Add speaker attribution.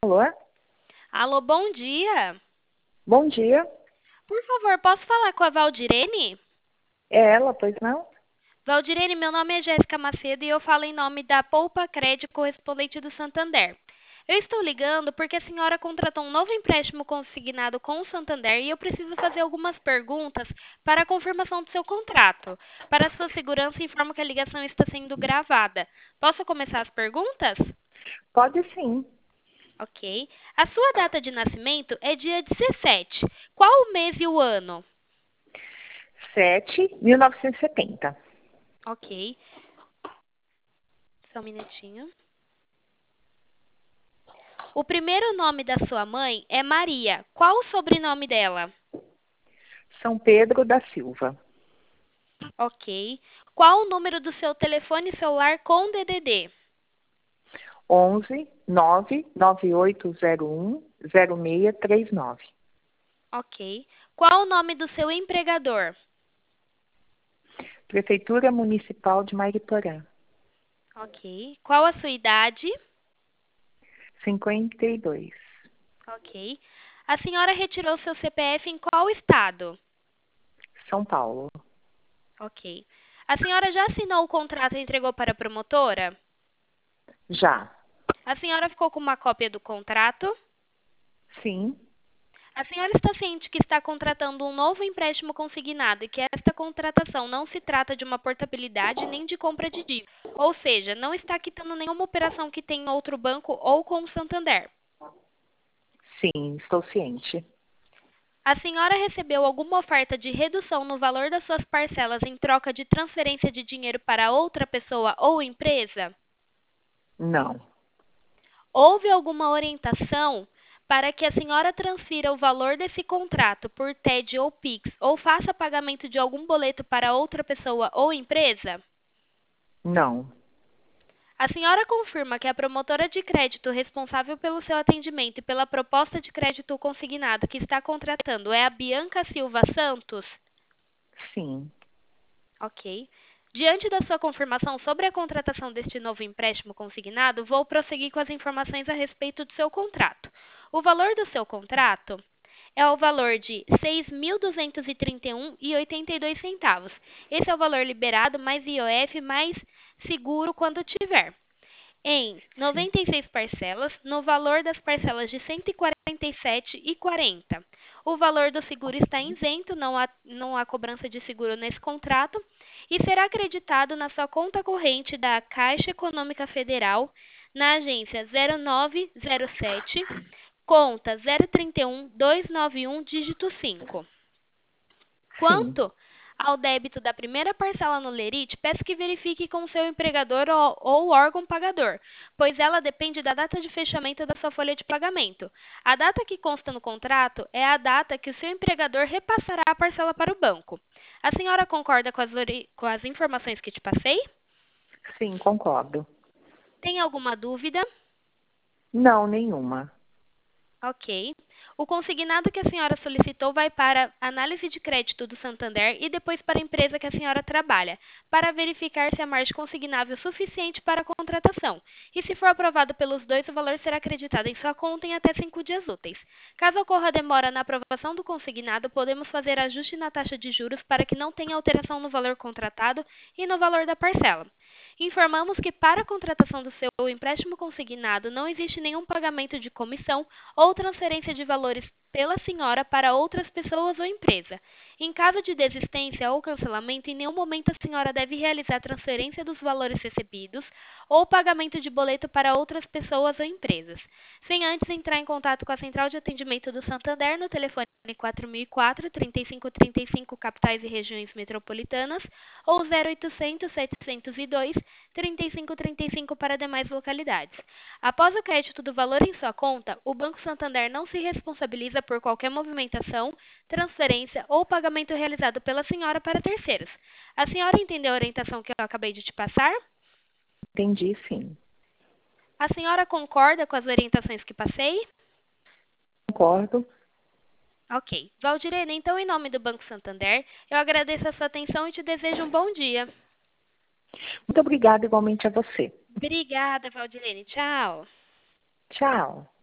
Speaker 1: Alô?
Speaker 2: Alô, bom dia.
Speaker 1: Bom dia.
Speaker 2: Por favor, posso falar com a Valdirene?
Speaker 1: É ela, pois não?
Speaker 2: Valdirene, meu nome é Jéssica Macedo e eu falo em nome da Poupa Crédito correspondente do Santander. Eu estou ligando porque a senhora contratou um novo empréstimo consignado com o Santander e eu preciso fazer algumas perguntas para a confirmação do seu contrato. Para sua segurança, informo que a ligação está sendo gravada. Posso começar as perguntas?
Speaker 1: Pode sim.
Speaker 2: Ok. A sua data de nascimento é dia 17. Qual o mês e o ano?
Speaker 1: 1970.
Speaker 2: Ok. Só um minutinho. O primeiro nome da sua mãe é Maria. Qual o sobrenome dela?
Speaker 1: São Pedro da Silva.
Speaker 2: Ok. Qual o número do seu telefone celular com DDD?
Speaker 1: 11 99801 0639.
Speaker 2: Ok. Qual o nome do seu empregador?
Speaker 1: Prefeitura Municipal de Mariporã.
Speaker 2: Ok. Qual a sua idade?
Speaker 1: 52.
Speaker 2: Ok. A senhora retirou seu CPF em qual estado?
Speaker 1: São Paulo.
Speaker 2: Ok. A senhora já assinou o contrato e entregou para a promotora?
Speaker 1: Já.
Speaker 2: A senhora ficou com uma cópia do contrato?
Speaker 1: Sim.
Speaker 2: A senhora está ciente que está contratando um novo empréstimo consignado e que esta contratação não se trata de uma portabilidade nem de compra de dívida, ou seja, não está quitando nenhuma operação que tenha em outro banco ou com o Santander.
Speaker 1: Sim, estou ciente.
Speaker 2: A senhora recebeu alguma oferta de redução no valor das suas parcelas em troca de transferência de dinheiro para outra pessoa ou empresa?
Speaker 1: Não.
Speaker 2: Houve alguma orientação para que a senhora transfira o valor desse contrato por TED ou Pix ou faça pagamento de algum boleto para outra pessoa ou empresa?
Speaker 1: Não.
Speaker 2: A senhora confirma que a promotora de crédito responsável pelo seu atendimento e pela proposta de crédito consignado que está contratando é a Bianca Silva Santos?
Speaker 1: Sim.
Speaker 2: Ok. Diante da sua confirmação sobre a contratação deste novo empréstimo consignado, vou prosseguir com as informações a respeito do seu contrato. O valor do seu contrato é o valor de R$ 6.231,82. Esse é o valor liberado mais IOF mais seguro quando tiver. Em
Speaker 1: Sim.
Speaker 2: 96 parcelas, no valor das parcelas de R$ 147,40. O valor do seguro está isento, não há cobrança de seguro nesse contrato, e será acreditado na sua conta corrente da Caixa Econômica Federal, na agência 0907, conta 031291, dígito 5.
Speaker 1: Sim.
Speaker 2: Quanto ao débito da primeira parcela no Lerite, peço que verifique com o seu empregador ou órgão pagador, pois ela depende da data de fechamento da sua folha de pagamento. A data que consta no contrato é a data que o seu empregador repassará a parcela para o banco. A senhora concorda com as informações que te passei?
Speaker 1: Sim, concordo.
Speaker 2: Tem alguma dúvida?
Speaker 1: Não, nenhuma.
Speaker 2: Ok. O consignado que a senhora solicitou vai para análise de crédito do Santander e depois para a empresa que a senhora trabalha, para verificar se a margem consignável é suficiente para a contratação. E se for aprovado pelos dois, o valor será acreditado em sua conta em até 5 dias úteis. Caso ocorra demora na aprovação do consignado, podemos fazer ajuste na taxa de juros para que não tenha alteração no valor contratado e no valor da parcela. Informamos que para a contratação do seu empréstimo consignado não existe nenhum pagamento de comissão ou transferência de valores pela senhora para outras pessoas ou empresa. Em caso de desistência ou cancelamento, em nenhum momento a senhora deve realizar transferência dos valores recebidos ou pagamento de boleto para outras pessoas ou empresas, sem antes entrar em contato com a Central de Atendimento do Santander no telefone 4004-3535, capitais e regiões metropolitanas, ou 0800-702-3535 para demais localidades. Após o crédito do valor em sua conta, o Banco Santander não se responsabiliza por qualquer movimentação, transferência ou pagamento realizado pela senhora para terceiros. A senhora entendeu a orientação que eu acabei de te passar?
Speaker 1: Entendi, sim.
Speaker 2: A senhora concorda com as orientações que passei?
Speaker 1: Concordo.
Speaker 2: Ok. Valdirene, então, em nome do Banco Santander, eu agradeço a sua atenção e te desejo um bom dia.
Speaker 1: Muito obrigada igualmente a você.
Speaker 2: Obrigada, Valdirene. Tchau.
Speaker 1: Tchau.